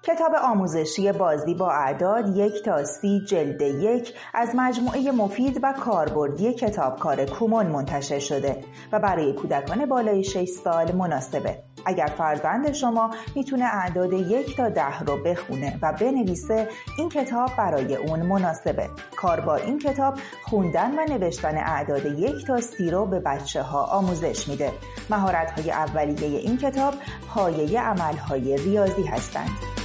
کتاب آموزشی بازی با اعداد 1 تا 30 جلد 1 از مجموعه مفید و کاربردی کتابکار کومون منتشر شده و برای کودکان بالای 6 سال مناسبه. اگر فرزند شما میتونه اعداد 1 تا 10 رو بخونه و بنویسه، این کتاب برای اون مناسبه. کار با این کتاب خوندن و نوشتن اعداد 1 تا 30 رو به بچه‌ها آموزش میده. مهارت‌های اولیه این کتاب پایه عمل‌های ریاضی هستند.